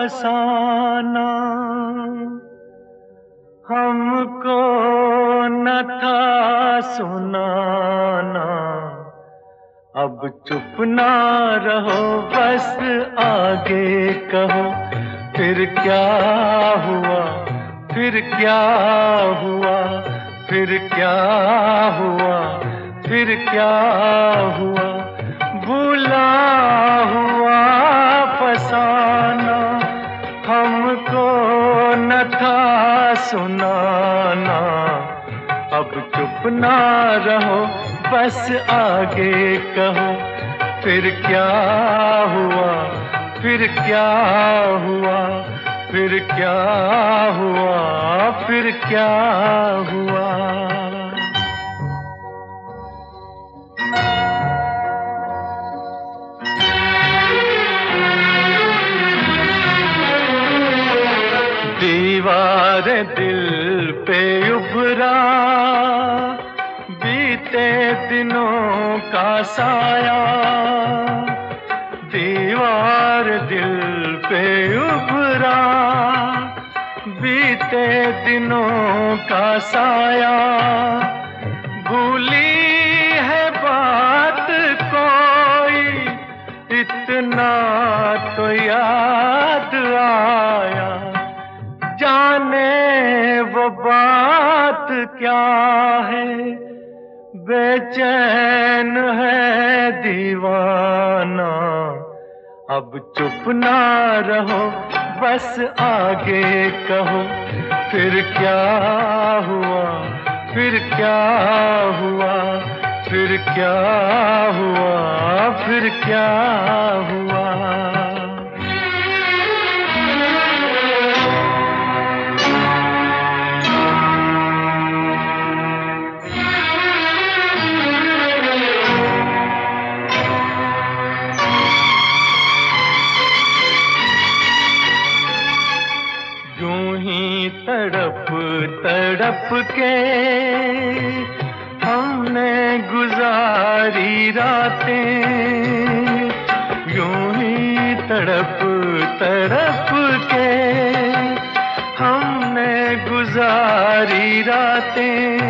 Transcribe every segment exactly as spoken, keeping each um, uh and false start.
फसाना हमको न था सुनाना। अब चुप ना रहो बस आगे कहो, फिर क्या हुआ फिर क्या हुआ फिर क्या हुआ फिर क्या हुआ। भूला हुआ फसाना हमको न था सुनाना। अब चुप ना रहो बस आगे कहो, फिर क्या हुआ फिर क्या हुआ फिर क्या हुआ फिर क्या हुआ। दीवार दिल पे उभरा बीते दिनों का साया। दीवार दिल पे उभरा बीते दिनों का साया। भूली है बात कोई इतना तो याद आया। जाने वो बात क्या है, बेचैन है दीवाना। अब चुप ना रहो बस आगे कहो, फिर क्या हुआ फिर क्या हुआ फिर क्या हुआ फिर क्या हुआ। तड़प तड़प के हमने गुजारी रातें। यूं ही तड़प तड़प के हमने गुजारी रातें।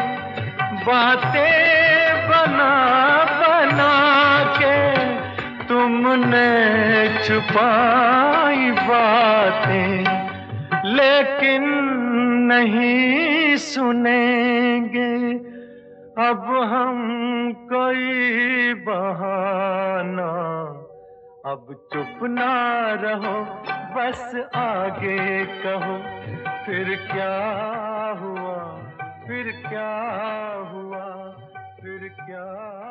बातें बना बना के तुमने छुपाई बातें। लेकिन नहीं सुनेंगे अब हम कोई बहाना। अब चुप ना रहो बस आगे कहो, फिर क्या हुआ फिर क्या हुआ फिर क्या